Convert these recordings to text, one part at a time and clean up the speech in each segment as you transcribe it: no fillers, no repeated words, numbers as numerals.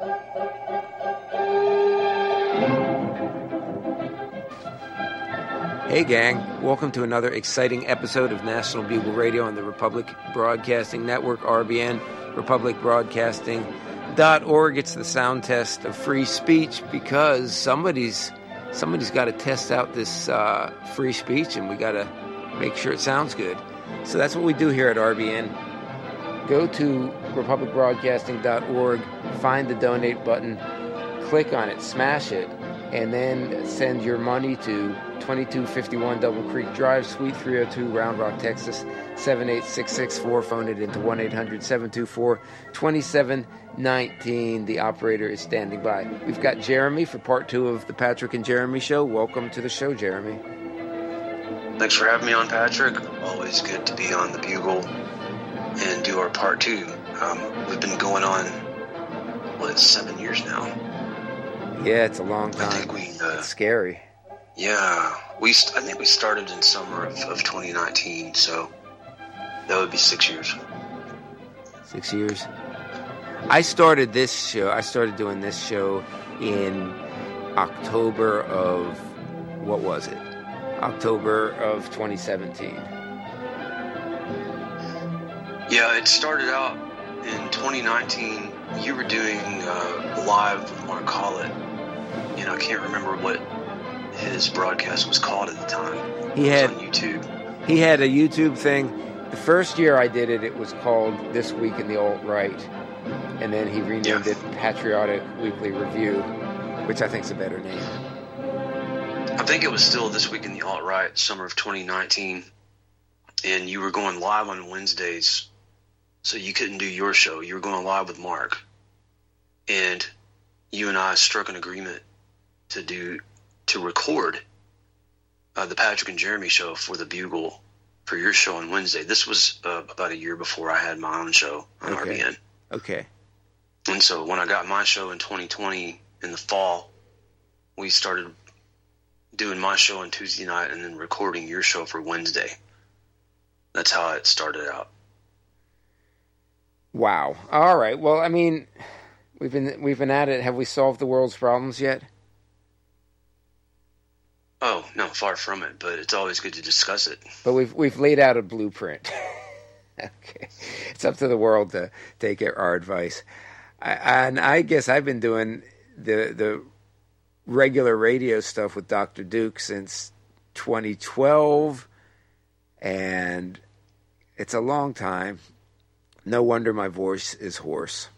Hey gang, welcome to another exciting episode of National Bugle Radio on the Republic Broadcasting Network, RBN, republicbroadcasting.org. It's the sound test of free speech because somebody's got to test out this free speech, and we got to make sure it sounds good. So that's what we do here at RBN. Go to republicbroadcasting.org, find the donate button, click on it, smash it, and then send your money to 2251 Double Creek Drive, Suite 302, Round Rock, Texas, 78664. Phone it into 1-800-724-2719. The operator is standing by. We've got Jeremy for part 2 of the Patrick and Jeremy Show. Welcome to the show, Jeremy. Thanks for having me on, Patrick. Always good to be on the Bugle and do our part 2. We've been going on, 7 years now? Yeah, it's a long time. I think it's scary. Yeah, I think we started in summer of 2019, so that would be 6 years. 6 years. I started doing this show in October of, October of 2017. Yeah, it started out in 2019. You were doing live with Mark Collett. I can't remember what his broadcast was called at the time. It was on YouTube. He had a YouTube thing. The first year I did it, it was called This Week in the Alt-Right. And then he renamed it Patriotic Weekly Review, which I think is a better name. I think it was still This Week in the Alt-Right, summer of 2019. And you were going live on Wednesdays, so you couldn't do your show. You were going live with Mark. And you and I struck an agreement to record the Patrick and Jeremy Show for the Bugle for your show on Wednesday. This was about a year before I had my own show on RBN. Okay. And so when I got my show in 2020 in the fall, we started doing my show on Tuesday night and then recording your show for Wednesday. That's how it started out. Wow. All right. Well, I mean, we've been at it. Have we solved the world's problems yet? Oh, no, far from it, but it's always good to discuss it. But we've laid out a blueprint. Okay. It's up to the world to take our advice. And I guess I've been doing the regular radio stuff with Dr. Duke since 2012, and it's a long time. No wonder my voice is hoarse.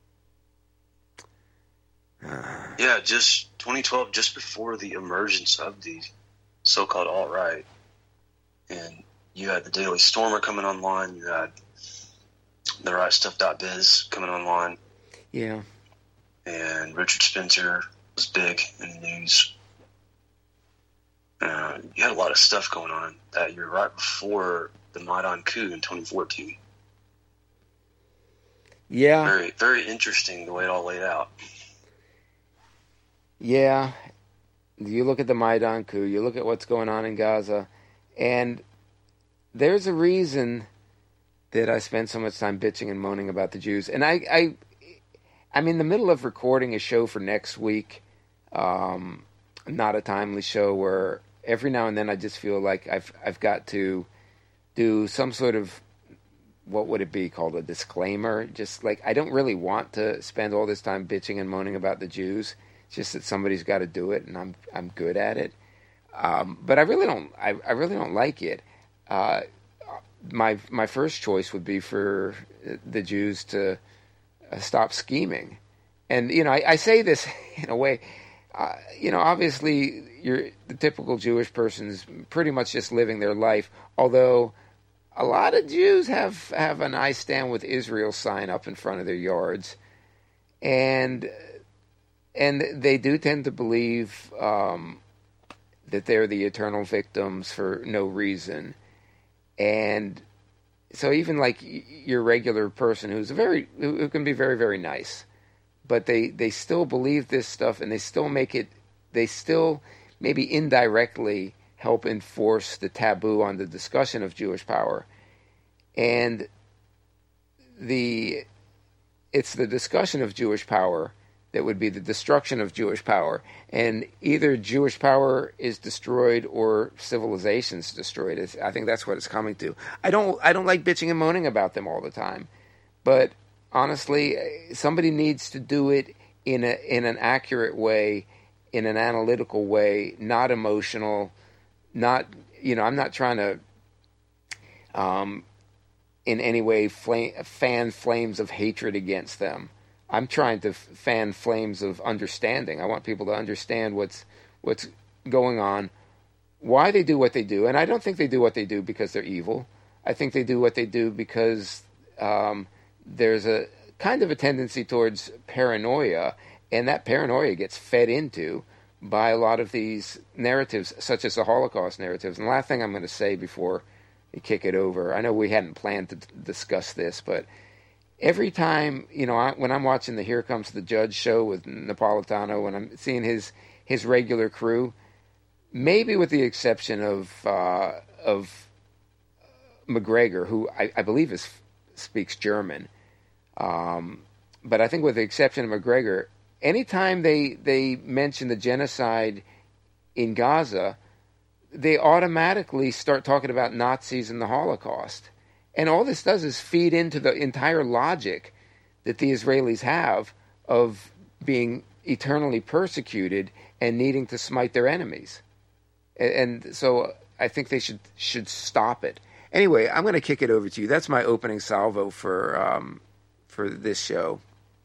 Yeah, just 2012, just before the emergence of the so-called alt-right. And you had the Daily Stormer coming online. You had the rightstuff.biz coming online. Yeah. And Richard Spencer was big in the news. You had a lot of stuff going on that year, right before the Maidan coup in 2014. Yeah. Very, very interesting the way it all laid out. Yeah. You look at the Maidan coup, you look at what's going on in Gaza, and there's a reason that I spend so much time bitching and moaning about the Jews. And I'm in the middle of recording a show for next week, not a timely show, where every now and then I just feel like I've got to do some sort of, what would it be called, a disclaimer? Just like, I don't really want to spend all this time bitching and moaning about the Jews. It's just that somebody's got to do it, and I'm good at it. But I really don't like it. My first choice would be for the Jews to stop scheming. And, I say this in a way, obviously the typical Jewish person's pretty much just living their life, although a lot of Jews have an I stand with Israel sign up in front of their yards. And they do tend to believe that they're the eternal victims for no reason. And so even like your regular person who can be very, very nice, but they still believe this stuff, and they still maybe indirectly help enforce the taboo on the discussion of Jewish power. And it's the discussion of Jewish power that would be the destruction of Jewish power. And either Jewish power is destroyed or civilization's destroyed. I think that's what it's coming to. I don't like bitching and moaning about them all the time, but honestly, somebody needs to do it in an accurate way, in an analytical way, not emotional. Not, I'm not trying to in any way fan flames of hatred against them. I'm trying to fan flames of understanding. I want people to understand what's going on, why they do what they do. And I don't think they do what they do because they're evil. I think they do what they do because there's a kind of a tendency towards paranoia, and that paranoia gets fed into by a lot of these narratives, such as the Holocaust narratives. And the last thing I'm going to say before we kick it over, I know we hadn't planned to discuss this, but every time, when I'm watching the Here Comes the Judge show with Napolitano, when I'm seeing his regular crew, maybe with the exception of McGregor, who I believe speaks German, but I think with the exception of McGregor, anytime they mention the genocide in Gaza, they automatically start talking about Nazis and the Holocaust. And all this does is feed into the entire logic that the Israelis have of being eternally persecuted and needing to smite their enemies. And so I think they should stop it. Anyway, I'm going to kick it over to you. That's my opening salvo for this show.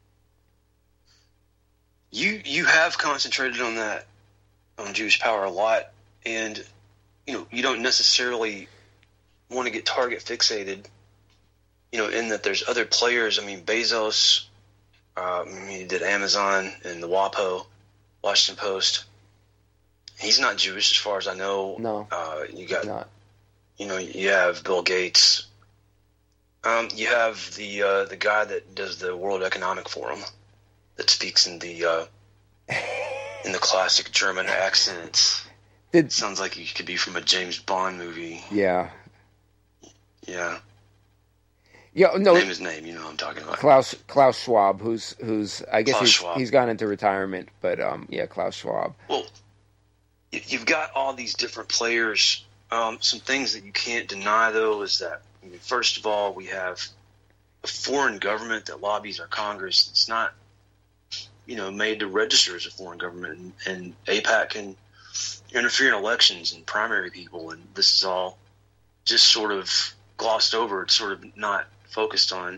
You have concentrated on that, on Jewish power a lot, and you don't necessarily want to get target fixated, in that there's other players. I mean, Bezos, he did Amazon and the WAPO, Washington Post. He's not Jewish as far as I know. No, you got, not. You have Bill Gates. You have the guy that does the World Economic Forum, that speaks in the classic German accent. It sounds like he could be from a James Bond movie. Yeah. Yeah. Yeah. No. Name his name. You know what I'm talking about. Klaus Schwab, who's I guess he's gone into retirement, but yeah, Klaus Schwab. Well, you've got all these different players. Some things that you can't deny, though, is that, first of all, we have a foreign government that lobbies our Congress. It's not, made to register as a foreign government, and AIPAC can interfere in elections and primary people, and this is all just sort of glossed over. It's sort of not focused on.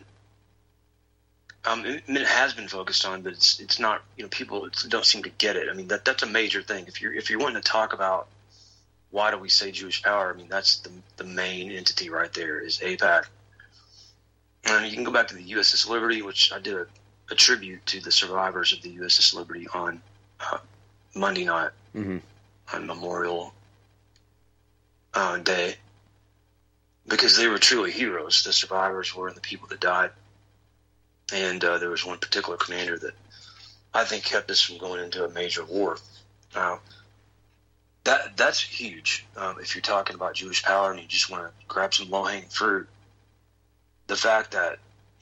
It has been focused on, but it's not. People don't seem to get it. I mean, that's a major thing. If you're wanting to talk about why do we say Jewish power, I mean, that's the main entity right there is AIPAC. And you can go back to the USS Liberty, which I did a tribute to the survivors of the USS Liberty on Monday night, on Memorial Day, because they were truly heroes. The survivors were, and the people that died. And there was one particular commander that I think kept us from going into a major war. Now, that's huge. If you're talking about Jewish power and you just want to grab some low-hanging fruit, the fact that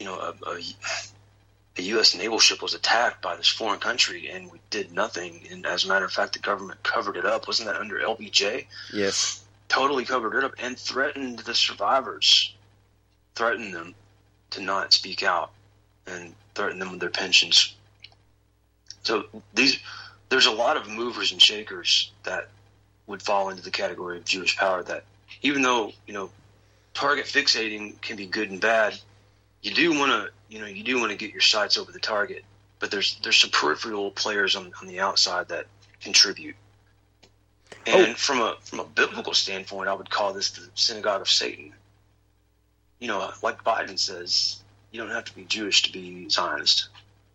a U.S. naval ship was attacked by this foreign country and we did nothing, and as a matter of fact, the government covered it up. Wasn't that under LBJ? Yes. Totally covered it up and threatened the survivors, threatened them to not speak out, and threatened them with their pensions. So there's a lot of movers and shakers that would fall into the category of Jewish power, that even though, target fixating can be good and bad, you do want to get your sights over the target, but there's some peripheral players on the outside that contribute. And from a biblical standpoint, I would call this the synagogue of Satan. Like Biden says, you don't have to be Jewish to be Zionist.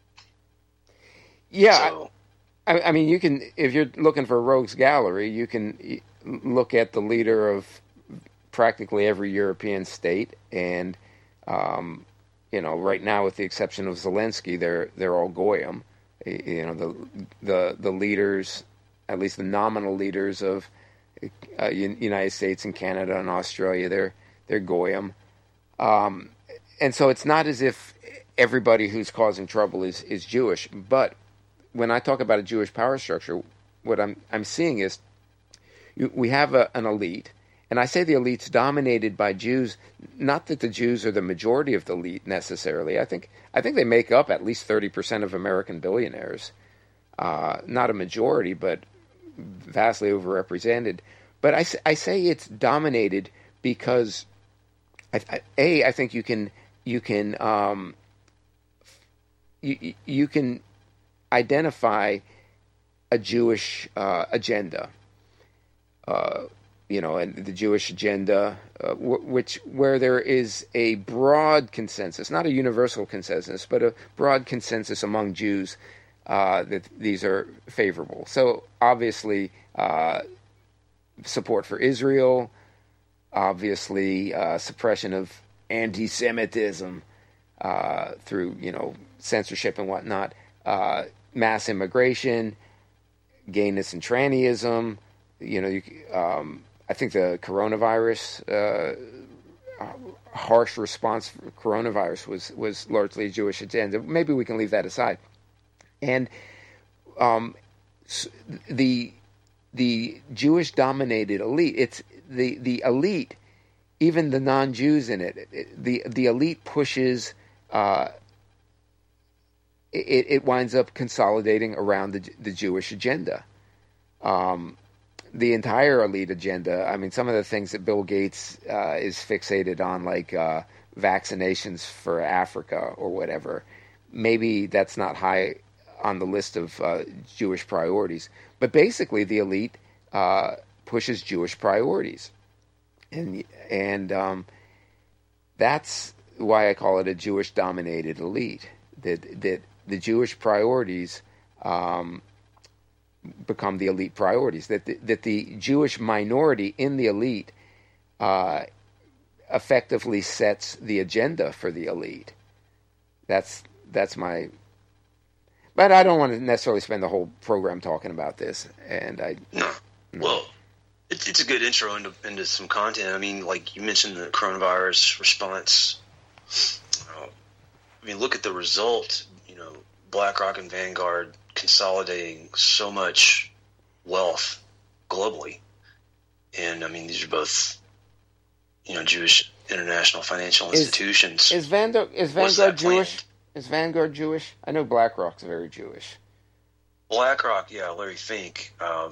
Yeah, so, I mean, you can, if you're looking for a rogues gallery, you can look at the leader of practically every European state, and right now, with the exception of Zelensky, they're all goyim. The leaders, at least the nominal leaders of United States and Canada and Australia, they're goyim, and so it's not as if everybody who's causing trouble is Jewish. But when I talk about a Jewish power structure, what I'm seeing is we have an elite, and I say the elite's dominated by Jews. Not that the Jews are the majority of the elite necessarily. I think they make up at least 30% of American billionaires. Not a majority, but vastly overrepresented. But I say it's dominated because I think you can identify a Jewish agenda, and the Jewish agenda, where there is a broad consensus, not a universal consensus, but a broad consensus among Jews that these are favorable. So obviously, support for Israel, obviously suppression of anti-Semitism through censorship and whatnot, mass immigration, gayness and trannyism. I think the coronavirus, harsh response for coronavirus was largely a Jewish agenda. Maybe we can leave that aside. And the Jewish-dominated elite, it's the elite, even the non-Jews in it, the elite pushes, it winds up consolidating around the Jewish agenda. The entire elite agenda, I mean, some of the things that Bill Gates is fixated on, like vaccinations for Africa or whatever, maybe that's not high on the list of Jewish priorities. But basically, the elite pushes Jewish priorities. And that's why I call it a Jewish-dominated elite, that the Jewish priorities become the elite priorities, that the Jewish minority in the elite effectively sets the agenda for the elite. That's my... But I don't want to necessarily spend the whole program talking about this. No. Well, it's a good intro into some content. I mean, like you mentioned the coronavirus response. I mean, look at the result. BlackRock and Vanguard consolidating so much wealth globally. And, I mean, these are both, Jewish international financial institutions. Is Vanguard Jewish? Is Vanguard Jewish? I know BlackRock's very Jewish. BlackRock, yeah, Larry Fink.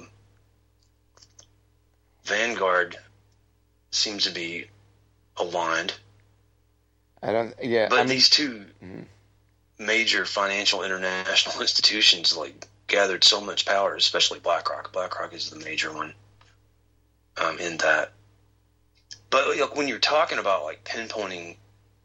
Vanguard seems to be aligned. These two major financial international institutions gathered so much power, especially BlackRock. BlackRock is the major one in that. But when you're talking about pinpointing,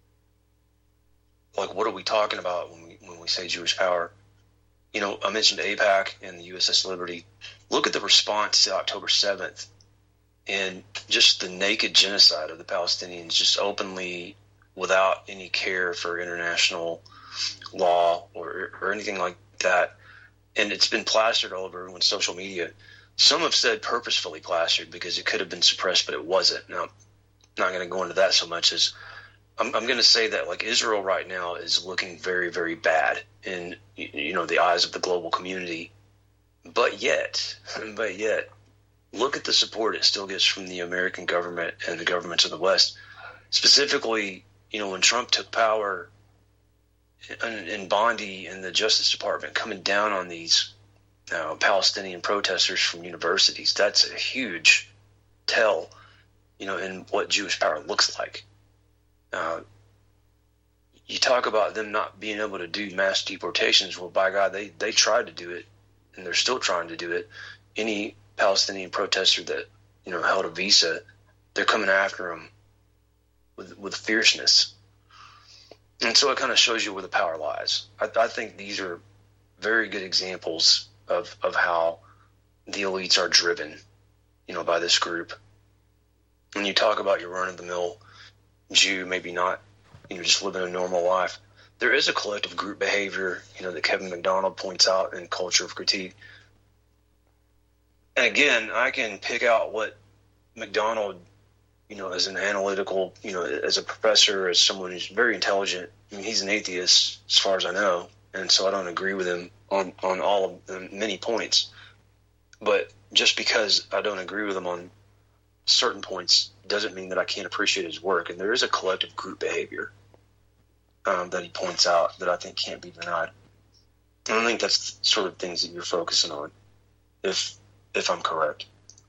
what are we talking about when we say Jewish power? I mentioned AIPAC and the USS Liberty. Look at the response to October 7th and just the naked genocide of the Palestinians, just openly, without any care for international law or anything like that. And it's been plastered all over everyone's social media. Some have said purposefully plastered because it could have been suppressed, but it wasn't. Now, I'm not going to go into that so much as I'm going to say that Israel right now is looking very, very bad in the eyes of the global community. But yet, look at the support it still gets from the American government and the governments of the West. Specifically, when Trump took power, and Bondi and the Justice Department coming down on these Palestinian protesters from universities, that's a huge tell, in what Jewish power looks like. You talk about them not being able to do mass deportations. Well, by God, they tried to do it, and they're still trying to do it. Any Palestinian protester that held a visa, they're coming after them with fierceness. And so it kind of shows you where the power lies. I think these are very good examples of how the elites are driven, by this group. When you talk about your run-of-the-mill Jew, maybe not, just living a normal life, there is a collective group behavior, that Kevin McDonald points out in Culture of Critique. And again, I can pick out what McDonald, as an analytical, as a professor, as someone who's very intelligent. I mean, he's an atheist as far as I know, and so I don't agree with him on all of them, many points. But just because I don't agree with him on certain points doesn't mean that I can't appreciate his work. And there is a collective group behavior that he points out that I think can't be denied. And I think that's the sort of things that you're focusing on, if I'm correct.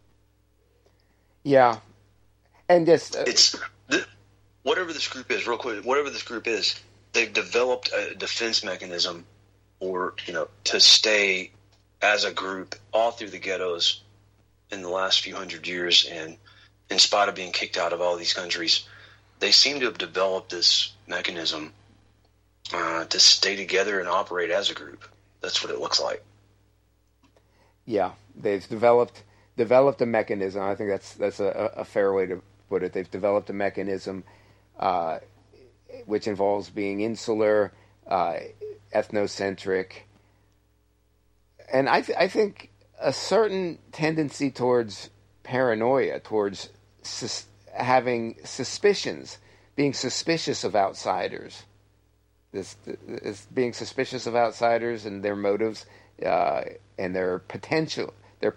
Yeah, and just whatever this group is, real quick. Whatever this group is, they've developed a defense mechanism, or to stay as a group all through the ghettos in the last few hundred years, and in spite of being kicked out of all these countries, they seem to have developed this mechanism to stay together and operate as a group. That's what it looks like. Yeah, they've developed a mechanism. I think that's a fair way to put it. They've developed a mechanism which involves being insular, ethnocentric, and I think a certain tendency towards paranoia, towards having suspicions, being suspicious of outsiders. This being suspicious of outsiders and their motives and their potential.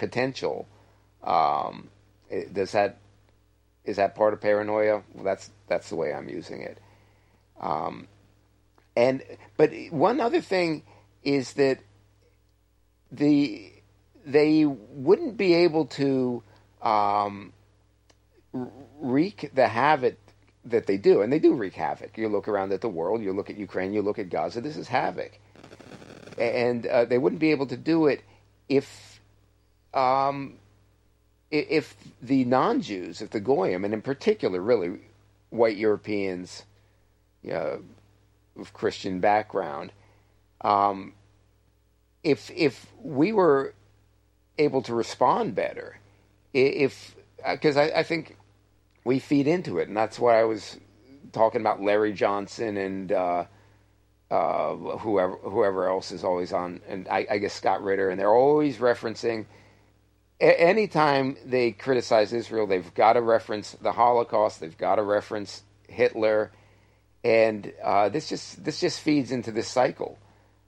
Is that part of paranoia? Well, that's the way I'm using it. But one other thing is that they wouldn't be able to wreak the havoc that they do, and they do wreak havoc. You look around at the world, you look at Ukraine, you look at Gaza. This is havoc, and they wouldn't be able to do it if the non-Jews, if the Goyim, and in particular, really white Europeans of Christian background, if we were able to respond better, because I think we feed into it, and that's why I was talking about Larry Johnson and whoever else is always on, and I guess Scott Ritter, and they're always referencing. Anytime they criticize Israel, they've got to reference the Holocaust. They've got to reference Hitler, and this just feeds into this cycle.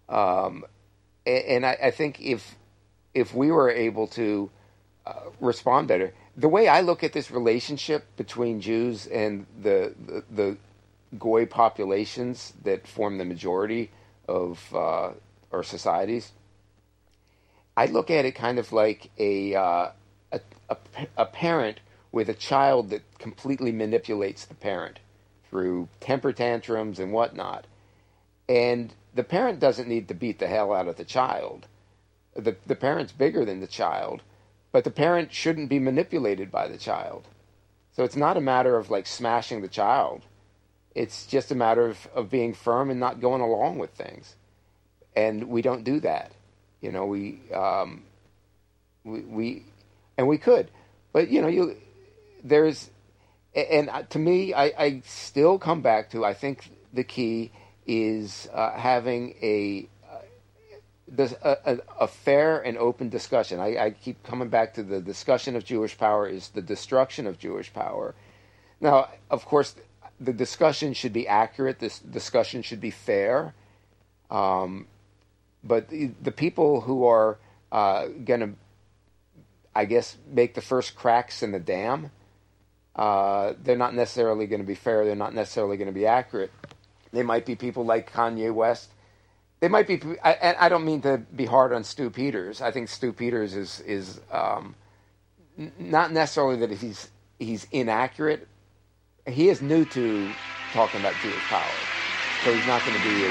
And I think if we were able to respond better, the way I look at this relationship between Jews and the Goy populations that form the majority of our societies, I look at it kind of like a parent with a child that completely manipulates the parent through temper tantrums and whatnot. And the parent doesn't need to beat the hell out of the child. The parent's bigger than the child, but the parent shouldn't be manipulated by the child. So it's not a matter of like smashing the child. It's just a matter of being firm and not going along with things. And we don't do that. We could, but there's, and to me, I still come back to, I think the key is having a fair and open discussion. I keep coming back to the discussion of Jewish power is the destruction of Jewish power. Now, of course, the discussion should be accurate. This discussion should be fair. But the people who are going to, I guess, make the first cracks in the dam, they're not necessarily going to be fair. They're not necessarily going to be accurate. They might be people like Kanye West. They might be, I don't mean to be hard on Stu Peters. I think Stu Peters is not necessarily that he's inaccurate. He is new to talking about Jewish power, so he's not going to be as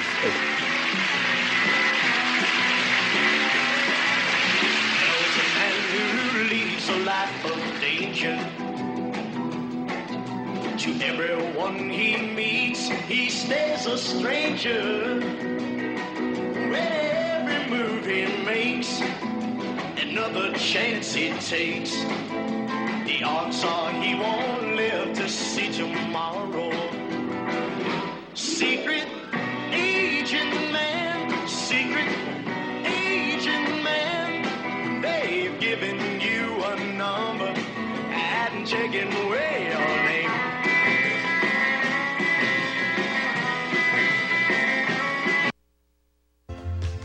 a life of danger. To everyone he meets, he stays a stranger. With every move he makes, another chance he takes, the odds are he won't live to see tomorrow. Secret agent man, secret agent man, they've given you a number and taken away your name.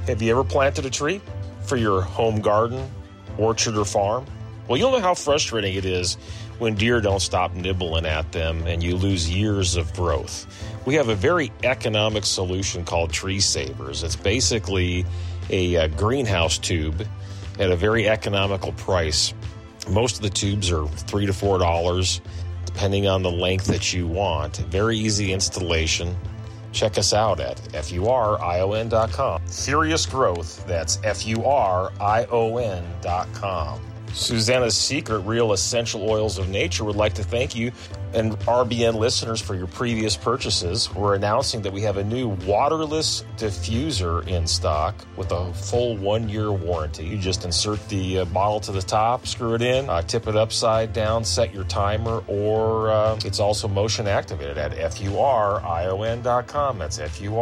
Have you ever planted a tree for your home garden, orchard, or farm? Well, you'll know how frustrating it is when deer don't stop nibbling at them and you lose years of growth. We have a very economic solution called Tree Savers. It's basically a greenhouse tube at a very economical price. Most of the tubes are $3 to $4, depending on the length that you want. Very easy installation. Check us out at FURION.com. Furious Growth, that's FURION.com. Susanna's Secret Real Essential Oils of Nature would like to thank you and RBN listeners for your previous purchases. We're announcing that we have a new waterless diffuser in stock with a full 1-year warranty. You just insert the bottle to the top, screw it in, tip it upside down, set your timer, or it's also motion activated at FURION.com. That's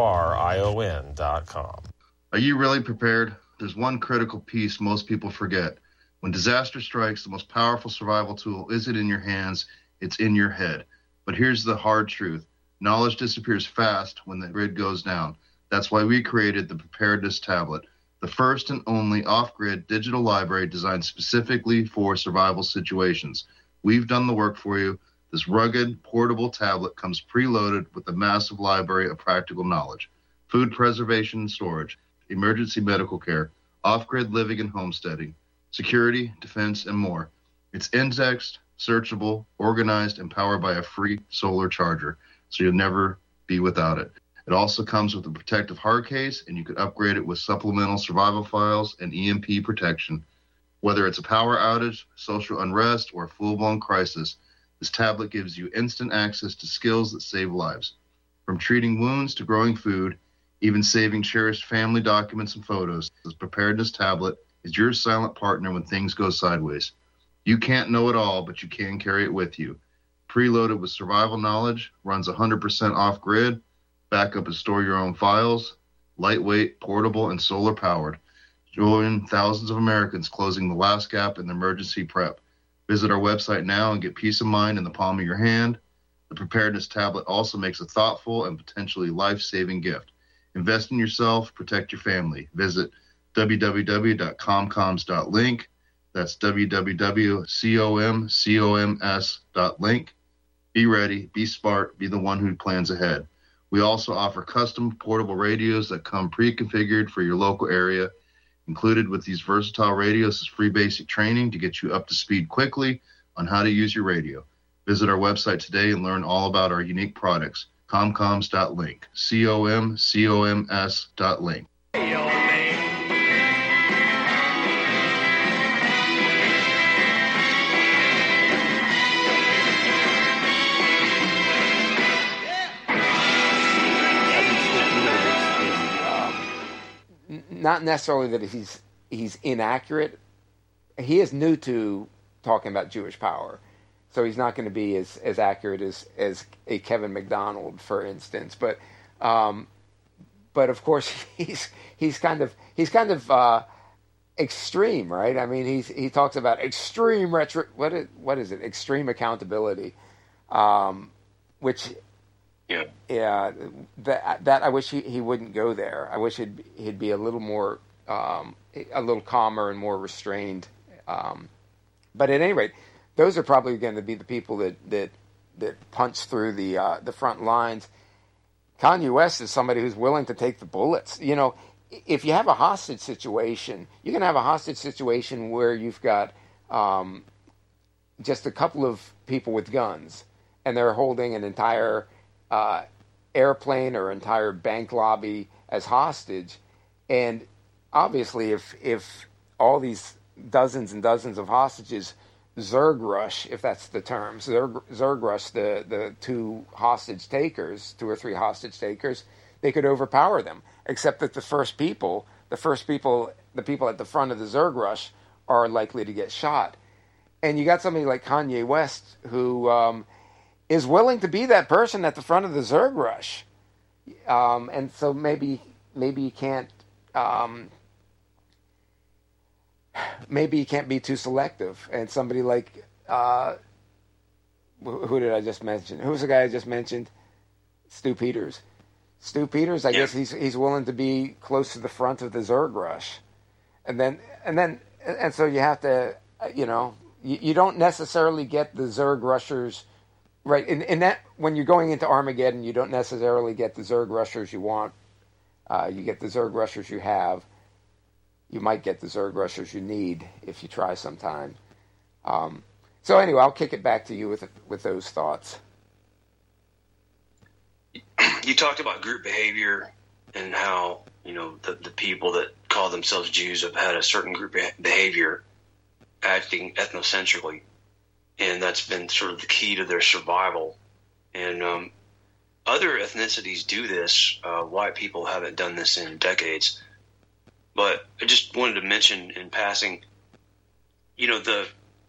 FURION.com. Are you really prepared? There's one critical piece most people forget. When disaster strikes, the most powerful survival tool isn't in your hands, it's in your head. But here's the hard truth. Knowledge disappears fast when the grid goes down. That's why we created the Preparedness Tablet, the first and only off-grid digital library designed specifically for survival situations. We've done the work for you. This rugged, portable tablet comes preloaded with a massive library of practical knowledge, food preservation and storage, emergency medical care, off-grid living and homesteading, security, defense, and more. It's indexed, searchable, organized, and powered by a free solar charger, so you'll never be without it. It also comes with a protective hard case, and you can upgrade it with supplemental survival files and EMP protection. Whether it's a power outage, social unrest, or a full-blown crisis, this tablet gives you instant access to skills that save lives. From treating wounds to growing food, even saving cherished family documents and photos, this Preparedness Tablet is your silent partner when things go sideways. You can't know it all, but you can carry it with you. Preloaded with survival knowledge, runs 100% off-grid, backup and store your own files, lightweight, portable, and solar-powered. Join thousands of Americans closing the last gap in emergency prep. Visit our website now and get peace of mind in the palm of your hand. The Preparedness Tablet also makes a thoughtful and potentially life-saving gift. Invest in yourself, protect your family. Visit www.comcoms.link. That's www.comcoms.link. Be ready, be smart, be the one who plans ahead. We also offer custom portable radios that come pre-configured for your local area. Included with these versatile radios is free basic training to get you up to speed quickly on how to use your radio. Visit our website today and learn all about our unique products. Comcoms.link. COMCOMS.link. Not necessarily that he's inaccurate. He is new to talking about Jewish power, so he's not going to be as accurate as a Kevin McDonald, for instance. But of course he's kind of extreme, right? I mean, he talks about extreme what is it? Extreme accountability, which. Yeah, that I wish he wouldn't go there. I wish he'd be a little more, a little calmer and more restrained. But at any rate, those are probably going to be the people that punch through the front lines. Kanye West is somebody who's willing to take the bullets. You know, if you have a hostage situation, you can have a hostage situation where you've got just a couple of people with guns, and they're holding an entire airplane or entire bank lobby as hostage. And obviously if all these dozens and dozens of hostages Zerg rush, if that's the term, Zerg rush the two or three hostage takers, they could overpower them. Except that the people at the front of the Zerg rush are likely to get shot. And you got somebody like Kanye West who is willing to be that person at the front of the Zerg rush. And so maybe you can't be too selective. And somebody like who did I just mention? Who was the guy I just mentioned? Stu Peters. Stu Peters, I Yeah. guess he's willing to be close to the front of the Zerg rush, and so you have to, you don't necessarily get the Zerg rushers, right? In that, when you're going into Armageddon, you don't necessarily get the Zerg rushers you want. You get the Zerg rushers you have. You might get the Zerg rushers you need if you try sometime. So anyway, I'll kick it back to you with those thoughts. You talked about group behavior and how, the people that call themselves Jews have had a certain group behavior acting ethnocentrically, and that's been sort of the key to their survival. And other ethnicities do this. White people haven't done this in decades. But I just wanted to mention in passing, the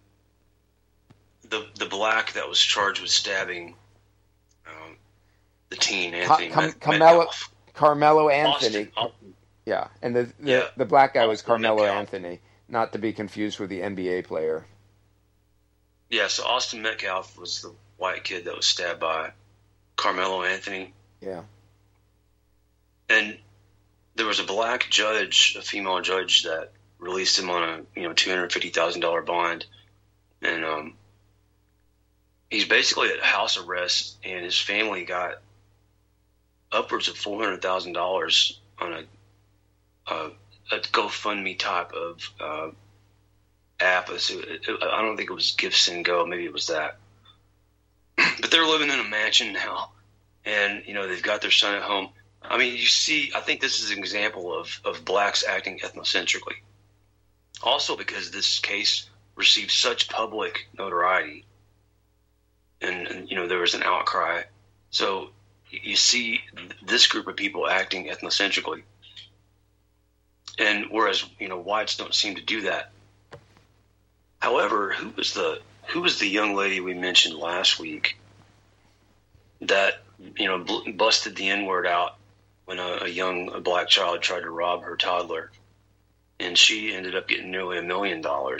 black that was charged with stabbing the teen Anthony Carmelo Anthony. Austin. Yeah, and the black guy was Carmelo Anthony, not to be confused with the NBA player. Yeah, so Austin Metcalf was the white kid that was stabbed by Carmelo Anthony. Yeah. And there was a black judge, a female judge, that released him on a $250,000 bond, and he's basically at house arrest, and his family got upwards of $400,000 on a GoFundMe type of app. I don't think it was GiveSendGo, maybe it was that. But they're living in a mansion now, and they've got their son at home. I mean, I think this is an example of blacks acting ethnocentrically. Also because this case received such public notoriety, and there was an outcry. So you see this group of people acting ethnocentrically. And whereas, whites don't seem to do that. However, who was the young lady we mentioned last week that, busted the N-word out when a black child tried to rob her toddler, and she ended up getting nearly $1 million on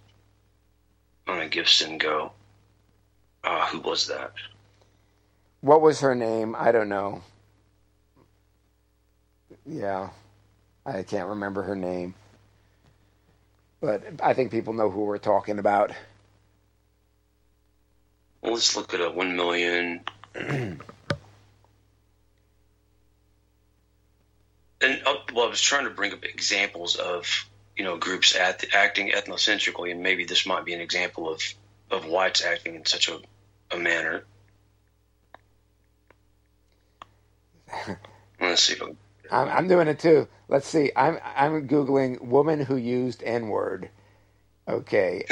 a GiveSendGo. Who was that? What was her name? I don't know. Yeah, I can't remember her name. But I think people know who we're talking about. Well, let's look at a 1 million. And I was trying to bring up examples of groups acting ethnocentrically, and maybe this might be an example of whites acting in such a manner. Let's see. I'm doing it too. Let's see. I'm googling woman who used N-word. Okay,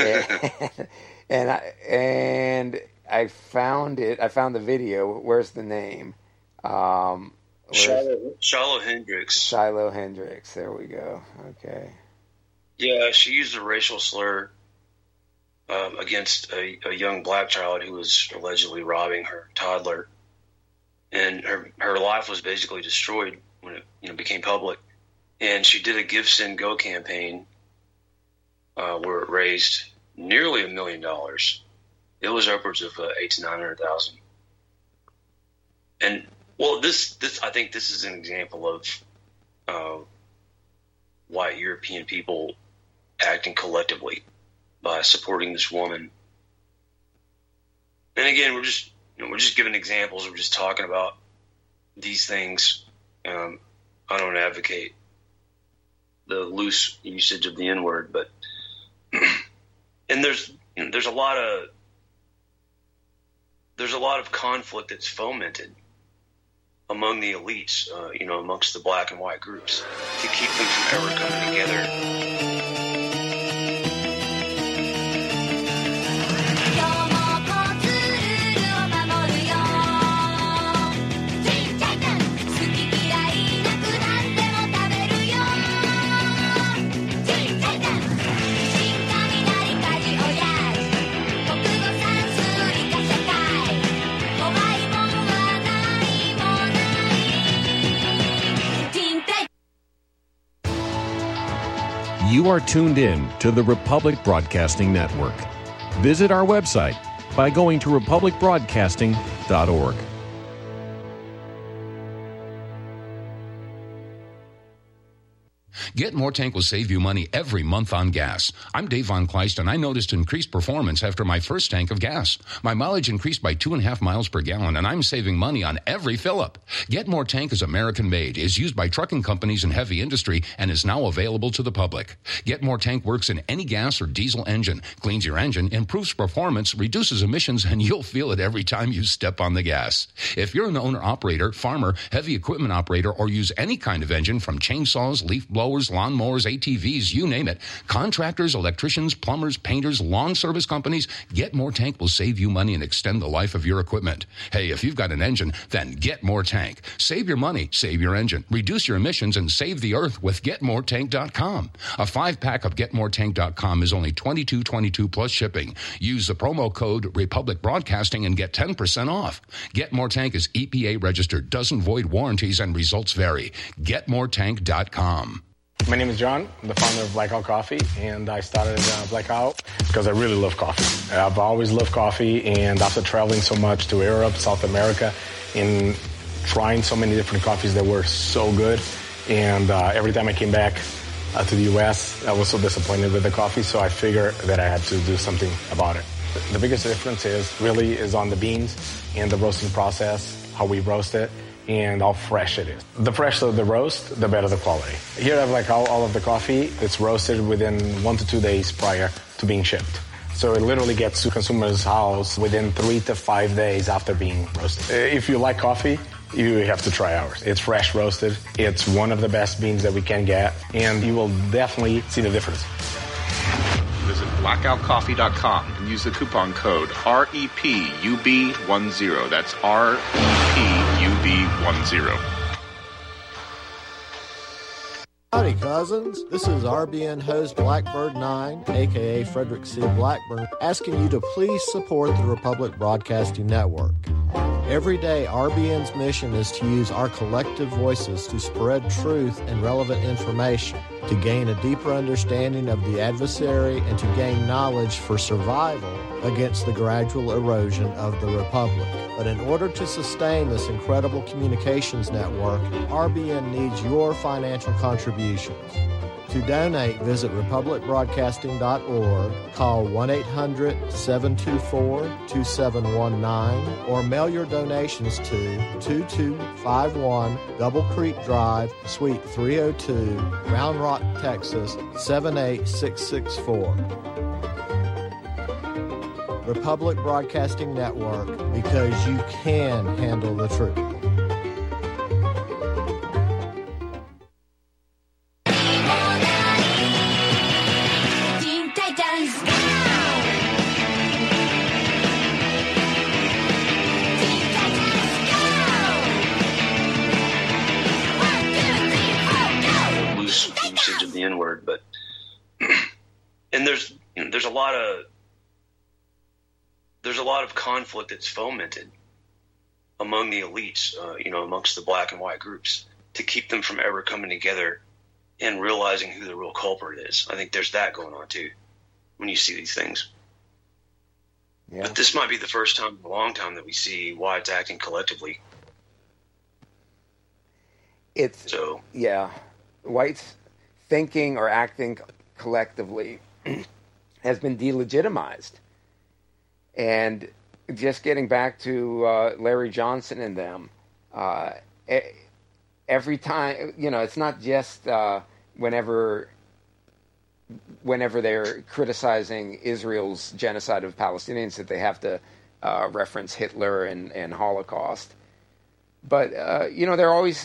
and I found it. I found the video. Where's the name? Shiloh Hendricks. Shiloh Hendricks. There we go. Okay. Yeah, she used a racial slur against a young black child who was allegedly robbing her toddler, and her life was basically destroyed when it became public. And she did a GiveSendGo campaign where it raised nearly $1 million. It was upwards of $800,000 to $900,000. And well, this I think this is an example of white European people acting collectively by supporting this woman. And again, we're just giving examples. We're just talking about these things. I don't advocate the loose usage of the N-word, but and there's a lot of conflict that's fomented among the elites, amongst the black and white groups to keep them from ever coming together. You are tuned in to the Republic Broadcasting Network. Visit our website by going to republicbroadcasting.org. Get More Tank will save you money every month on gas. I'm Dave Von Kleist, and I noticed increased performance after my first tank of gas. My mileage increased by 2.5 miles per gallon, and I'm saving money on every fill-up. Get More Tank is American-made, is used by trucking companies and heavy industry, and is now available to the public. Get More Tank works in any gas or diesel engine, cleans your engine, improves performance, reduces emissions, and you'll feel it every time you step on the gas. If you're an owner-operator, farmer, heavy equipment operator, or use any kind of engine from chainsaws, leaf blowers, lawnmowers, ATVs, you name it. Contractors, electricians, plumbers, painters, lawn service companies, Get More Tank will save you money and extend the life of your equipment. Hey, if you've got an engine, then Get More Tank. Save your money, save your engine, reduce your emissions, and save the earth with GetMoreTank.com. A 5-pack of GetMoreTank.com is only $22.22 plus shipping. Use the promo code Republic Broadcasting and get 10% off. Get More Tank is EPA registered, doesn't void warranties, and results vary. GetMoreTank.com. My name is John. I'm the founder of Blackout Coffee, and I started Blackout because I really love coffee. I've always loved coffee, and after traveling so much to Europe, South America, and trying so many different coffees that were so good, and every time I came back to the U.S., I was so disappointed with the coffee, so I figured that I had to do something about it. The biggest difference is on the beans and the roasting process, how we roast it, and how fresh it is. The fresher the roast, the better the quality. Here I have all of the coffee. It's roasted within 1 to 2 days prior to being shipped. So it literally gets to consumers' house within 3 to 5 days after being roasted. If you like coffee, you have to try ours. It's fresh roasted. It's one of the best beans that we can get, and you will definitely see the difference. Visit blackoutcoffee.com and use the coupon code REPUB10. That's REPUB10. Howdy, cousins. This is RBN host Blackbird 9, a.k.a. Frederick C. Blackburn, asking you to please support the Republic Broadcasting Network. Every day, RBN's mission is to use our collective voices to spread truth and relevant information, to gain a deeper understanding of the adversary, and to gain knowledge for survival against the gradual erosion of the Republic. But in order to sustain this incredible communications network, RBN needs your financial contributions. To donate, visit republicbroadcasting.org, call 1-800-724-2719, or mail your donations to 2251 Double Creek Drive, Suite 302, Round Rock, Texas, 78664. Republic Broadcasting Network, because you can handle the truth. Usage of the N-word, but and there's a lot of conflict that's fomented among the elites, amongst the black and white groups, to keep them from ever coming together and realizing who the real culprit is. I think there's that going on too when you see these things. Yeah. But this might be the first time in a long time that we see whites acting collectively. Whites thinking or acting collectively has been delegitimized. And just getting back to Larry Johnson and them, every time, it's not just whenever they're criticizing Israel's genocide of Palestinians that they have to reference Hitler and Holocaust. But, they're always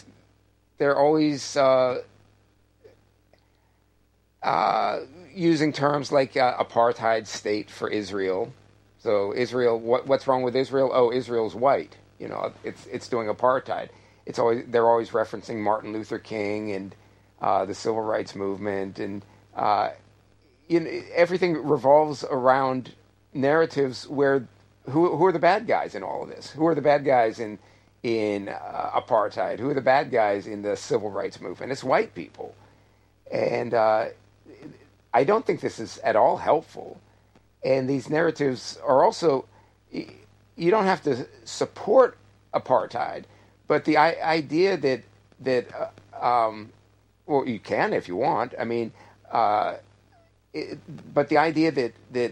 using terms like apartheid state for Israel. So Israel, what's wrong with Israel? Oh, Israel's white. It's doing apartheid. They're always referencing Martin Luther King and the civil rights movement, and everything revolves around narratives where who are the bad guys in all of this? Who are the bad guys in apartheid? Who are the bad guys in the civil rights movement? It's white people, and I don't think this is at all helpful. And these narratives are also, you don't have to support apartheid, but the idea that Well, you can if you want. I mean, but the idea that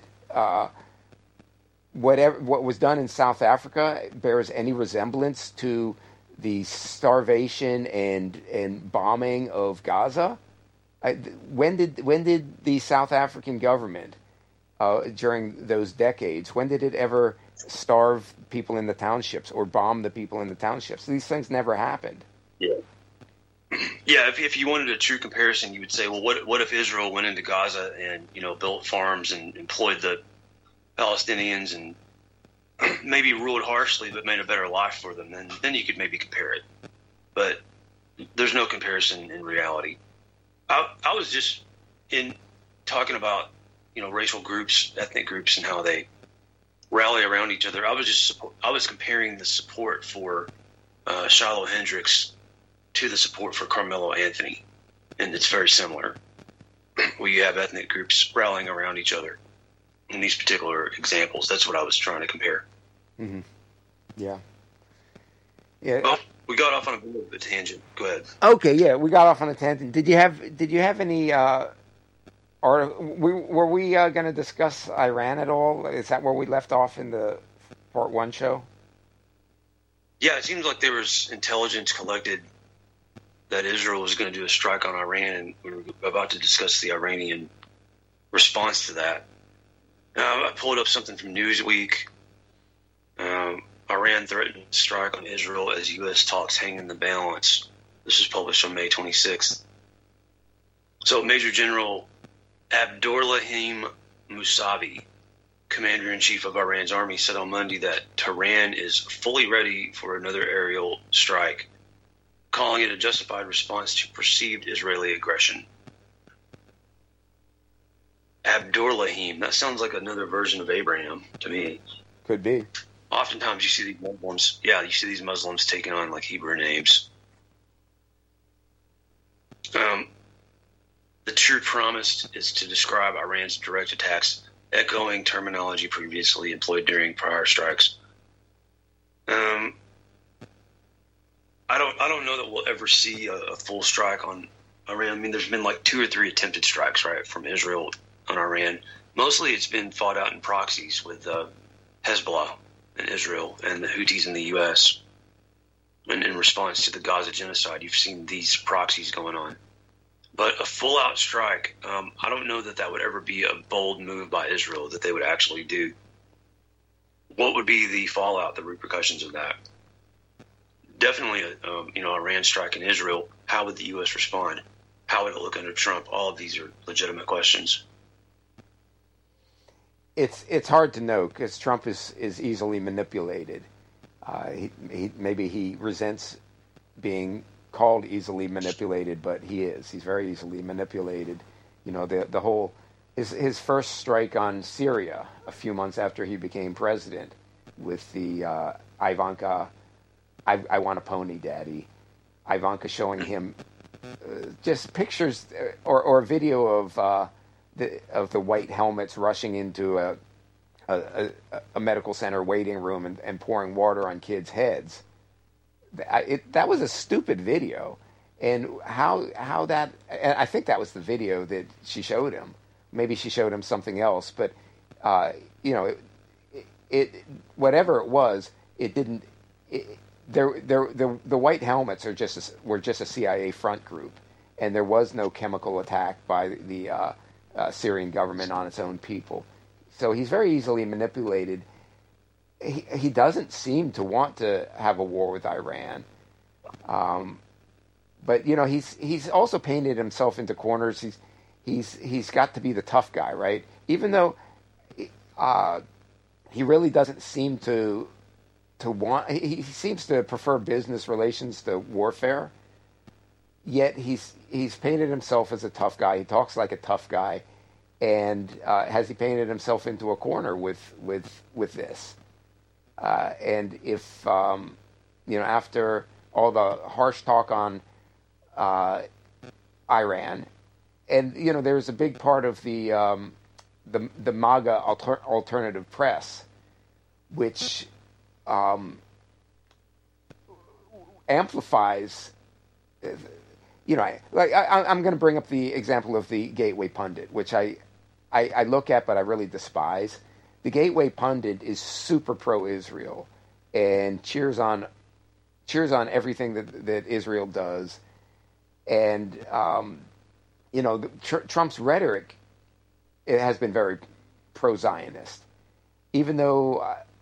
what was done in South Africa bears any resemblance to the starvation and bombing of Gaza. When did the South African government during those decades, when did it ever starve people in the townships or bomb the people in the townships? These things never happened. Yeah. Yeah, if you wanted a true comparison, you would say, well, what if Israel went into Gaza and built farms and employed the Palestinians and maybe ruled harshly but made a better life for them? Then you could maybe compare it. But there's no comparison in reality. I was just talking about racial groups, ethnic groups, and how they rally around each other. I was comparing the support for Shiloh Hendricks to the support for Carmelo Anthony, and it's very similar. Where you have ethnic groups rallying around each other in these particular examples. That's what I was trying to compare. Mm-hmm. Yeah. Yeah. Well, we got off on a bit of a tangent. Go ahead. Okay. Yeah, we got off on a tangent. Did you have any? Were we going to discuss Iran at all? Is that where we left off in the Part 1 show? Yeah, it seems like there was intelligence collected that Israel was going to do a strike on Iran, and we were about to discuss the Iranian response to that. I pulled up something from Newsweek. Iran threatened to strike on Israel as U.S. talks hang in the balance. This was published on May 26th. So Major General Abdurrahim Musavi, Commander-in-Chief of Iran's army, said on Monday that Tehran is fully ready for another aerial strike, calling it a justified response to perceived Israeli aggression. Abdurrahim, that sounds like another version of Abraham to me. Could be. Oftentimes you see these Muslims taking on like Hebrew names. The true promise is to describe Iran's direct attacks, echoing terminology previously employed during prior strikes. I don't know that we'll ever see a full strike on Iran. I mean, there's been like 2 or 3 attempted strikes, right, from Israel on Iran. Mostly it's been fought out in proxies with Hezbollah in Israel and the Houthis in the U.S. And in response to the Gaza genocide, you've seen these proxies going on. But a full-out strike, I don't know that would ever be a bold move by Israel that they would actually do. What would be the fallout, the repercussions of that? Definitely, Iran striking Israel. How would the U.S. respond? How would it look under Trump? All of these are legitimate questions. It's hard to know because Trump is easily manipulated. Maybe he resents being called easily manipulated, but he's very easily manipulated. The whole his first strike on Syria a few months after he became president with the Ivanka, I want a pony, Daddy. Ivanka showing him just pictures or a video of the white helmets rushing into a medical center waiting room and pouring water on kids' heads. That was a stupid video, and how that, and I think that was the video that she showed him. Maybe she showed him something else, but it whatever it was, it didn't. The white helmets were just a CIA front group, and there was no chemical attack by the Syrian government on its own people. So he's very easily manipulated. He doesn't seem to want to have a war with Iran, but he's also painted himself into corners. He's got to be the tough guy, right? Even though he really doesn't seem to want. He seems to prefer business relations to warfare. Yet he's painted himself as a tough guy. He talks like a tough guy, and has he painted himself into a corner with this? And if after all the harsh talk on Iran, and there's a big part of the MAGA alternative press, which amplifies I'm going to bring up the example of the Gateway Pundit, which I look at, but I really despise. The Gateway Pundit is super pro-Israel and cheers on everything that Israel does. And, Trump's rhetoric, it has been very pro-Zionist. Even though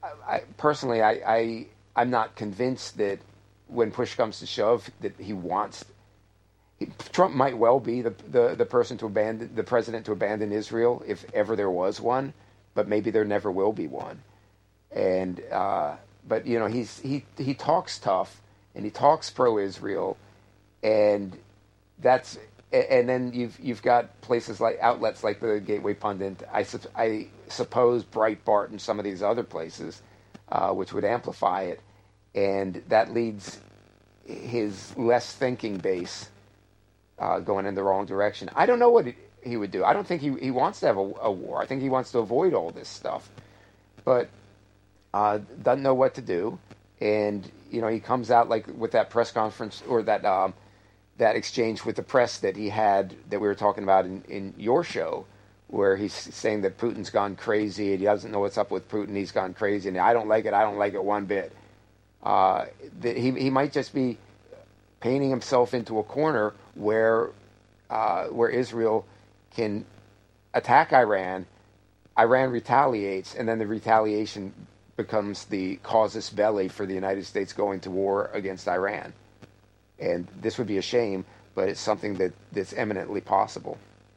I'm not convinced that when push comes to shove that Trump might well be the person the president to abandon Israel if ever there was one, but maybe there never will be one. And but he talks tough and he talks pro-Israel, and then you've got places like outlets like the Gateway Pundit, I suppose Breitbart and some of these other places, which would amplify it, and that leads his less thinking base going in the wrong direction. I don't know what he would do. I don't think he wants to have a war. I think he wants to avoid all this stuff, but doesn't know what to do. And he comes out like with that press conference or that exchange with the press that he had that we were talking about in your show, where he's saying that Putin's gone crazy and he doesn't know what's up with Putin. He's gone crazy and I don't like it one bit. That he might just be painting himself into a corner where Israel can attack Iran retaliates, and then the retaliation becomes the casus belli for the United States going to war against Iran. And this would be a shame, but it's something that's eminently possible.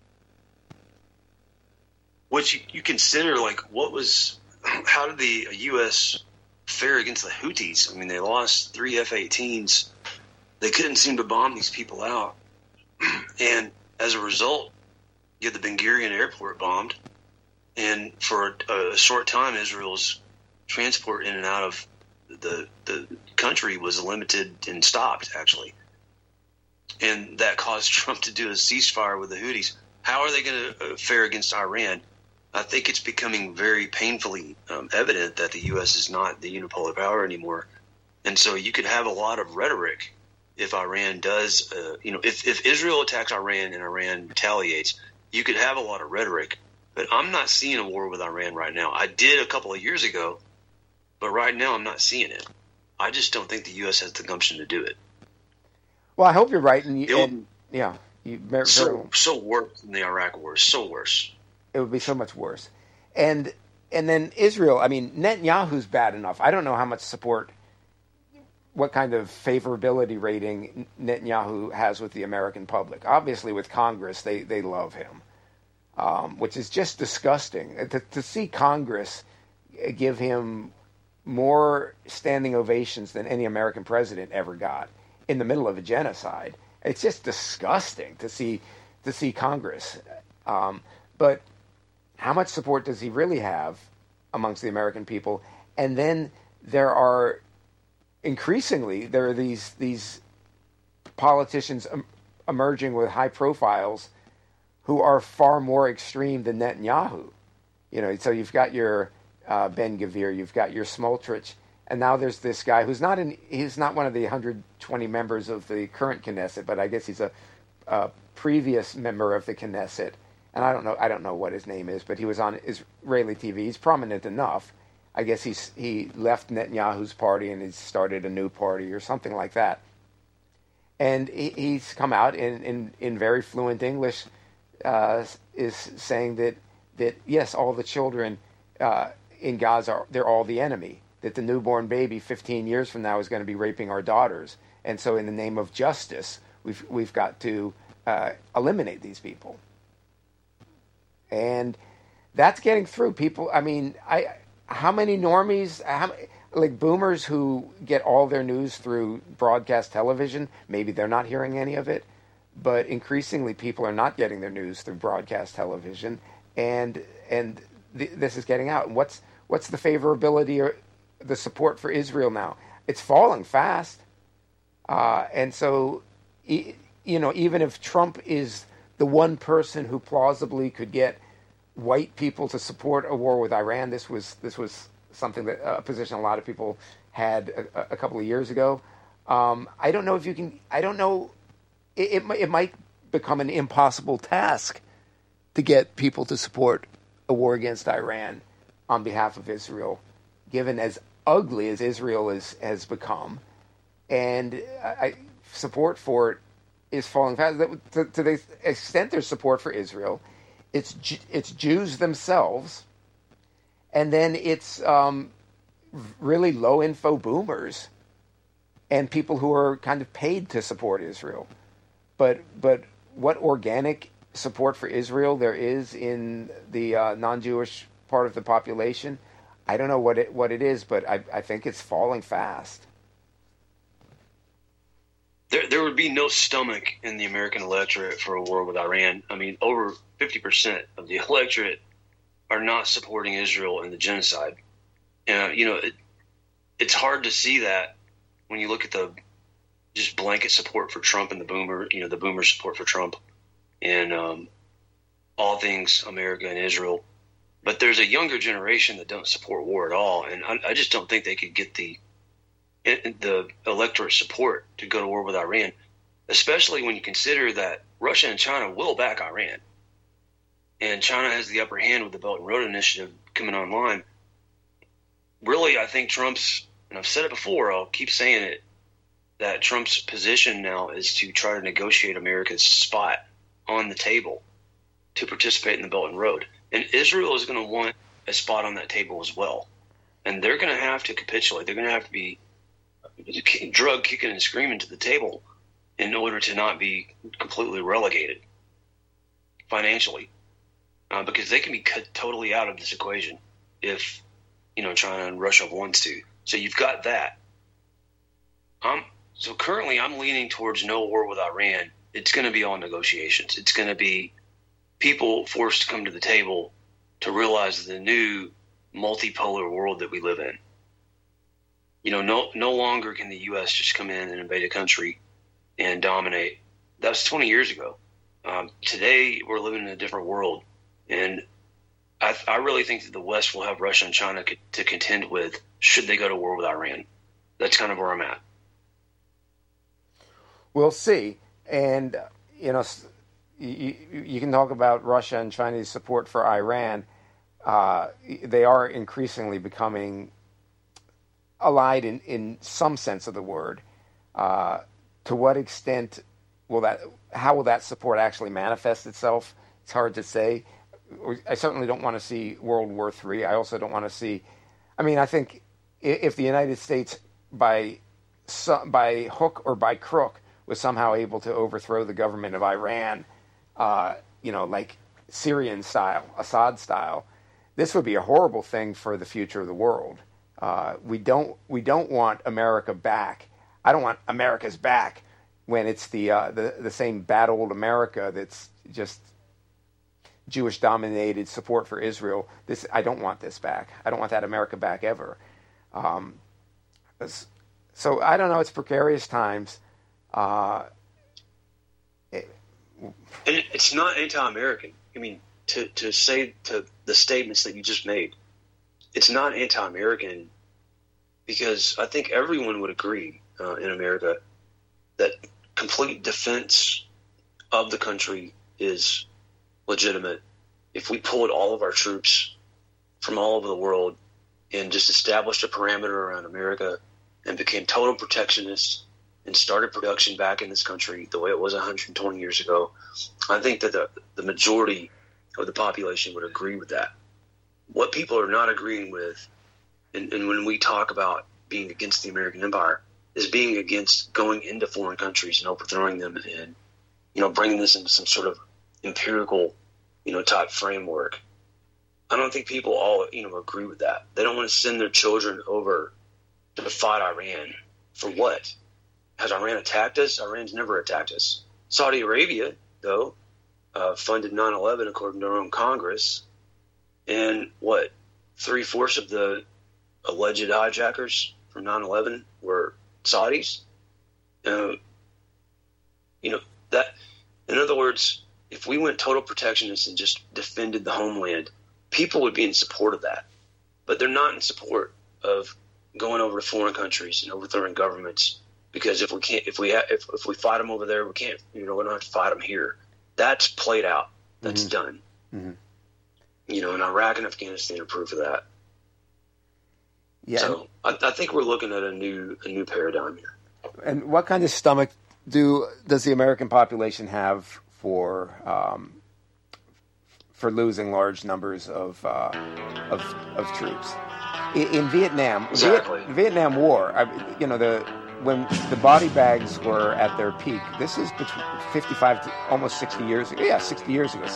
What you consider, how did the U.S. fare against the Houthis? I mean, they lost 3 F-18s. They couldn't seem to bomb these people out. And as a result, you had the Ben Gurion airport bombed. And for a short time, Israel's transport in and out of the country was limited and stopped, actually. And that caused Trump to do a ceasefire with the Houthis. How are they going to fare against Iran? I think it's becoming very painfully evident that the U.S. is not the unipolar power anymore. And so you could have a lot of rhetoric if Iran does, if Israel attacks Iran and Iran retaliates, you could have a lot of rhetoric. But I'm not seeing a war with Iran right now. I did a couple of years ago, but right now I'm not seeing it. I just don't think the U.S. has the gumption to do it. Well, I hope you're right. So worse than the Iraq War. So worse. It would be so much worse. And then Israel, I mean, Netanyahu's bad enough. I don't know how much support, what kind of favorability rating Netanyahu has with the American public. Obviously, with Congress, they love him, which is just disgusting. To see Congress give him more standing ovations than any American president ever got in the middle of a genocide. It's just disgusting to see Congress. But how much support does he really have amongst the American people? And then there are these politicians emerging with high profiles who are far more extreme than Netanyahu. So you've got your Ben-Gvir, you've got your Smotrich, and now there's this guy he's not one of the 120 members of the current Knesset, but I guess he's a previous member of the Knesset. And I don't know what his name is, but he was on Israeli TV. He's prominent enough. I guess he left Netanyahu's party and he's started a new party or something like that. And he's come out in very fluent English, is saying that yes, all the children in Gaza, they're all the enemy. That the newborn baby 15 years from now is going to be raping our daughters. And so in the name of justice, we've got to eliminate these people. And that's getting through people. I mean, how many normies, like boomers who get all their news through broadcast television, maybe they're not hearing any of it, but increasingly people are not getting their news through broadcast television, and this is getting out. And what's the favorability or the support for Israel now? It's falling fast, and so even if Trump is the one person who plausibly could get white people to support a war with Iran, this was something that a position a lot of people had a couple of years ago. I don't know it might become an impossible task to get people to support a war against Iran on behalf of Israel, given as ugly as Israel has become, and support for it is falling fast. To the extent there's support for Israel, it's Jews themselves, and then it's really low info boomers and people who are kind of paid to support Israel. But what organic support for Israel there is in the non-Jewish part of the population, I don't know what it is, but I think it's falling fast. There would be no stomach in the American electorate for a war with Iran. I mean, over 50% of the electorate are not supporting Israel in the genocide. It's hard to see that when you look at the just blanket support for Trump and the boomer support for Trump and all things America and Israel. But there's a younger generation that don't support war at all, and I just don't think they could get the electorate support to go to war with Iran, especially when you consider that Russia and China will back Iran. And China has the upper hand with the Belt and Road Initiative coming online. Really, I think Trump's, and I've said it before, I'll keep saying it, that Trump's position now is to try to negotiate America's spot on the table to participate in the Belt and Road. And Israel is going to want a spot on that table as well. And they're going to have to capitulate. They're going to have to be drug kicking and screaming to the table in order to not be completely relegated financially, because they can be cut totally out of this equation if China and Russia wants to. So you've got that. So currently I'm leaning towards no war with Iran. It's going to be all negotiations. It's going to be people forced to come to the table to realize the new multipolar world that we live in. No longer can the U.S. just come in and invade a country and dominate. That was 20 years ago. Today, we're living in a different world. And I really think that the West will have Russia and China to contend with should they go to war with Iran. That's kind of where I'm at. We'll see. And, you can talk about Russia and Chinese support for Iran. They are increasingly becoming allied in some sense of the word. To what extent how will that support actually manifest itself? It's hard to say. I certainly don't want to see World War III. I also don't want to see, I think if the United States by hook or by crook was somehow able to overthrow the government of Iran, like Syrian style, Assad style, this would be a horrible thing for the future of the world. We don't want America back. I don't want America's back when it's the same bad old America that's just Jewish dominated support for Israel. I don't want this back. I don't want that America back ever. So I don't know. It's precarious times. It's not anti-American. To say to the statements that you just made, it's not anti-American because I think everyone would agree in America that complete defense of the country is legitimate. If we pulled all of our troops from all over the world and just established a parameter around America and became total protectionists and started production back in this country the way it was 120 years ago, I think that the majority of the population would agree with that. What people are not agreeing with, and when we talk about being against the American empire, is being against going into foreign countries and overthrowing them and, bringing this into some sort of empirical, type framework. I don't think people all, agree with that. They don't want to send their children over to fight Iran. For what? Has Iran attacked us? Iran's never attacked us. Saudi Arabia, though, funded 9/11 according to their own Congress. And 3/4 of the alleged hijackers from 9/11 were Saudis. That, in other words, if we went total protectionist and just defended the homeland, people would be in support of that. But they're not in support of going over to foreign countries and overthrowing governments because if we fight them over there, we can't, we don't have to fight them here. That's played out. That's done. Mm-hmm. And Iraq and Afghanistan are proof of that. Yeah. So I think we're looking at a new paradigm here. And what kind of stomach does the American population have for losing large numbers of troops in Vietnam? Exactly. Vietnam War. When the body bags were at their peak, this is between 55 to almost 60 years ago. Yeah, 60 years ago.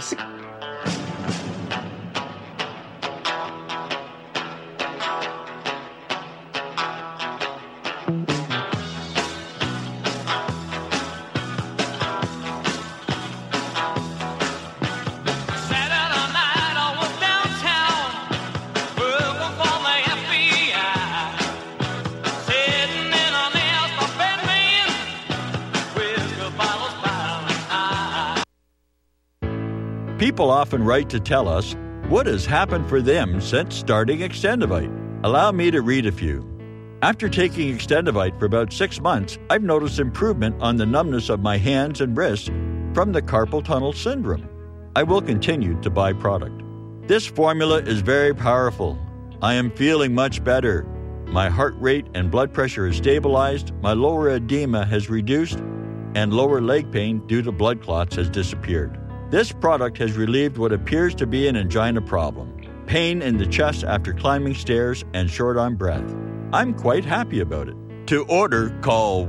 People often write to tell us what has happened for them since starting Extendivite. Allow me to read a few. After taking Extendivite for about 6 months, I've noticed improvement on the numbness of my hands and wrists from the carpal tunnel syndrome. I will continue to buy product. This formula is very powerful. I am feeling much better. My heart rate and blood pressure is stabilized, my lower edema has reduced, and lower leg pain due to blood clots has disappeared. This product has relieved what appears to be an angina problem, pain in the chest after climbing stairs, and short on breath. I'm quite happy about it. To order, call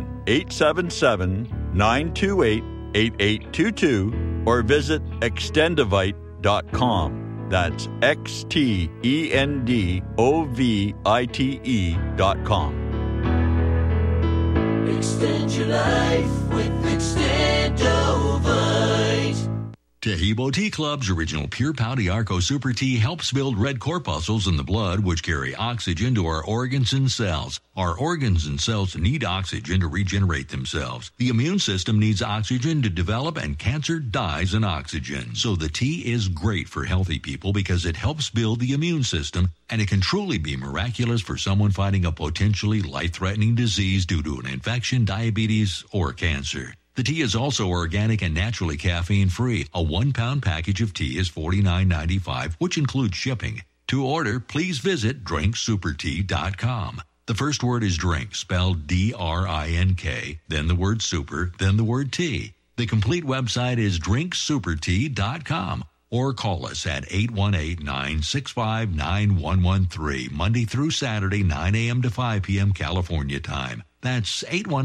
1-877-928-8822 or visit extendivite.com. That's XTENDOVITE.com. Extend your life with Extendovite. Tehibo Tea Club's original Pure Pau d'Arco Super Tea helps build red corpuscles in the blood, which carry oxygen to our organs and cells. Our organs and cells need oxygen to regenerate themselves. The immune system needs oxygen to develop, and cancer dies in oxygen. So the tea is great for healthy people because it helps build the immune system, and it can truly be miraculous for someone fighting a potentially life-threatening disease due to an infection, diabetes, or cancer. The tea is also organic and naturally caffeine-free. A 1-pound package of tea is $49.95, which includes shipping. To order, please visit drinksupertea.com. The first word is drink, spelled D-R-I-N-K, then the word super, then the word tea. The complete website is drinksupertea.com. Or call us at 818-965-9113, Monday through Saturday, 9 a.m. to 5 p.m. California time. That's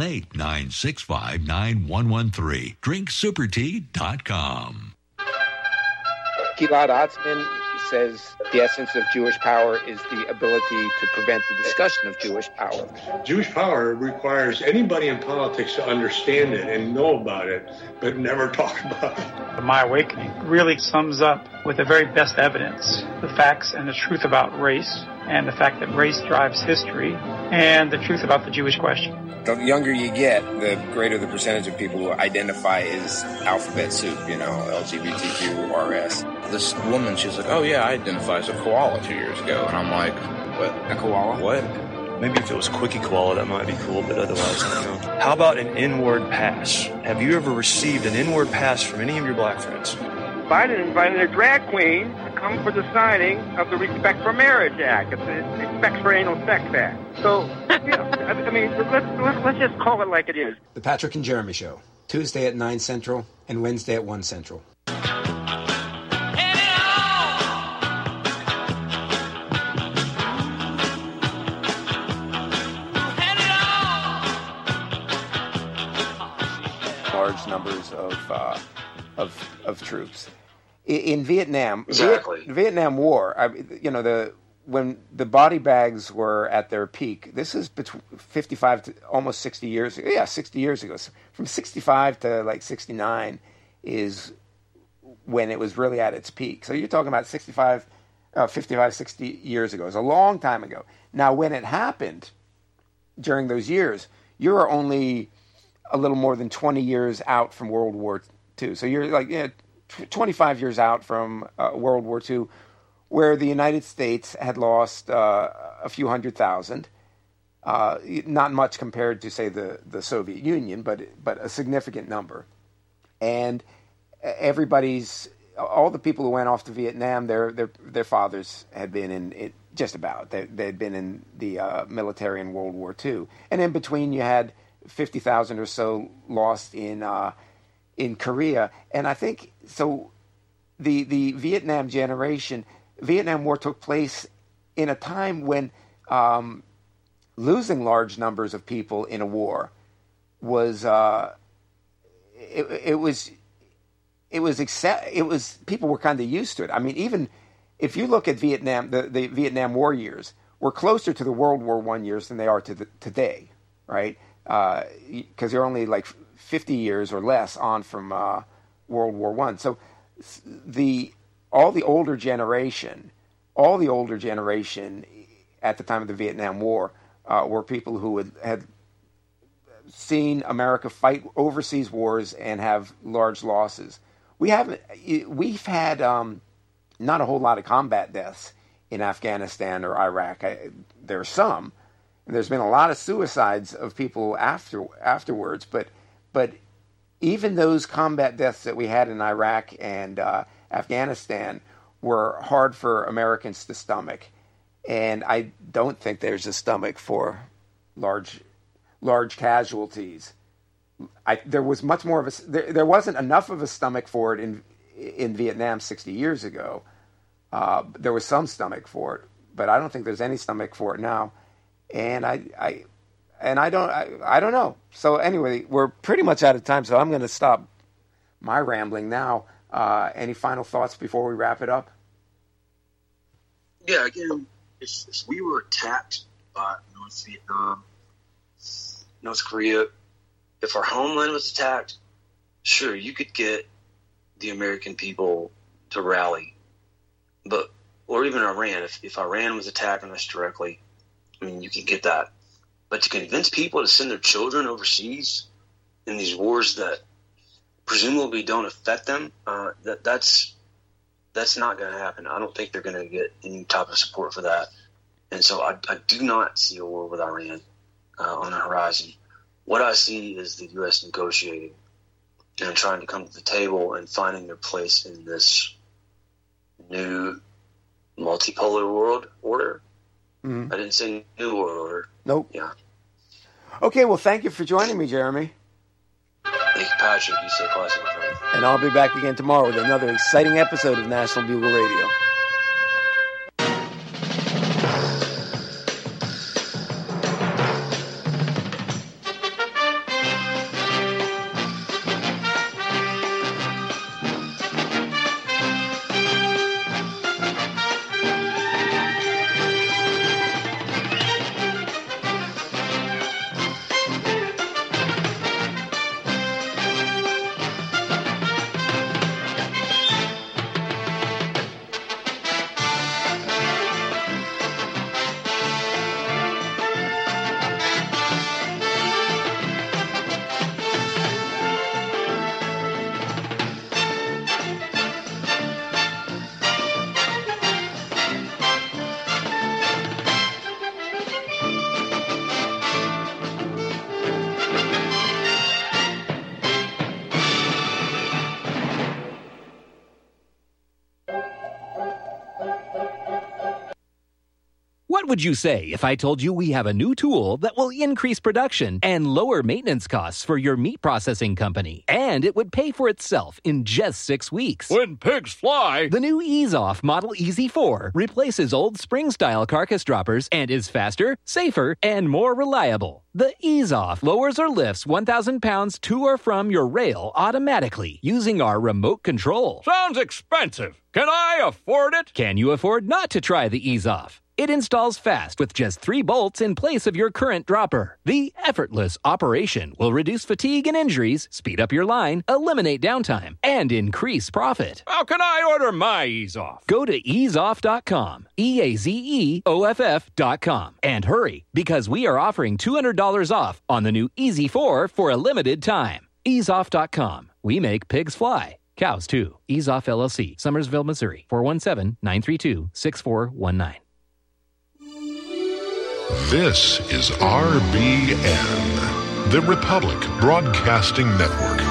818-965-9113. drinksupertea.com. Gilad Atzmon says the essence of Jewish power is the ability to prevent the discussion of Jewish power. Jewish power requires anybody in politics to understand it and know about it, but never talk about it. My Awakening really sums up with the very best evidence the facts and the truth about race, and the fact that race drives history, and the truth about the Jewish question. The younger you get, the greater the percentage of people who identify as alphabet soup, LGBTQ, RS. This woman, she's like, oh yeah, I identify as a koala 2 years ago. And I'm like, what? A koala? What? Maybe if it was Quickie Koala, that might be cool, but otherwise, I don't know. How about an inward pass? Have you ever received an inward pass from any of your black friends? Biden invited a drag queen to come for the signing of the Respect for Marriage Act. It's the Respect for Anal Sex Act. So, let's just call it like it is. The Patrick and Jeremy Show, Tuesday at 9 Central and Wednesday at 1 Central. Large numbers of troops in Vietnam. Exactly. Vietnam War. When the body bags were at their peak, this is between 55 to almost 60 years ago. Yeah, 60 years ago. So from 65 to like 69 is when it was really at its peak. So you're talking about 55, 60 years ago. It's a long time ago. Now, when it happened during those years, you're only a little more than 20 years out from World War II. So you're like 25 years out from World War II, where the United States had lost a few 100,000, Not much compared to, say, the Soviet Union, but a significant number. And all the people who went off to Vietnam, their fathers had been in it, just about. They had been in the military in World War II. And in between, you had 50,000 or so lost in Korea. And I think, so the Vietnam generation, Vietnam War took place in a time when losing large numbers of people in a war was people were kind of used to it. I mean, even if you look at Vietnam, the Vietnam War years were closer to the World War I years than they are to today, right? Because they're only like 50 years or less on from World War I. So all the older generation at the time of the Vietnam War were people who had seen America fight overseas wars and have large losses. We've had not a whole lot of combat deaths in Afghanistan or Iraq. There are some. And there's been a lot of suicides of people afterwards, but even those combat deaths that we had in Iraq and Afghanistan were hard for Americans to stomach. And I don't think there's a stomach for large casualties. There was much more of there wasn't enough of a stomach for it in Vietnam 60 years ago. There was some stomach for it, but I don't think there's any stomach for it now. And I don't know. So anyway, we're pretty much out of time, so I'm going to stop my rambling now. Any final thoughts before we wrap it up? Yeah, again, if we were attacked by North Vietnam, North Korea, if our homeland was attacked, sure, you could get the American people to rally. Or even Iran, if Iran was attacking us directly, I mean, you can get that. But to convince people to send their children overseas in these wars that presumably don't affect them, that's not going to happen. I don't think they're going to get any type of support for that. And so I do not see a war with Iran on the horizon. What I see is the U.S. negotiating and trying to come to the table and finding their place in this new multipolar world order. Mm-hmm. I didn't say new world order. Nope. Yeah. Okay, well, thank you for joining me, Jeremy. Thank you, Patrick. You stay classy, my friend. And I'll be back again tomorrow with another exciting episode of National Bugle Radio. What would you say if I told you we have a new tool that will increase production and lower maintenance costs for your meat processing company? And it would pay for itself in just 6 weeks. When pigs fly! The new EaseOff Model EZ4 replaces old spring-style carcass droppers and is faster, safer, and more reliable. The EaseOff lowers or lifts 1,000 pounds to or from your rail automatically using our remote control. Sounds expensive. Can I afford it? Can you afford not to try the EaseOff? It installs fast with just 3 bolts in place of your current dropper. The effortless operation will reduce fatigue and injuries, speed up your line, eliminate downtime, and increase profit. How can I order my EaseOff? Go to easeoff.com, EAZEOFF.com, and hurry, because we are offering $200 off on the new EZ4 for a limited time. Easeoff.com. We make pigs fly. Cows, too. EaseOff LLC, Summersville, Missouri, 417-932-6419. This is RBN, the Republic Broadcasting Network.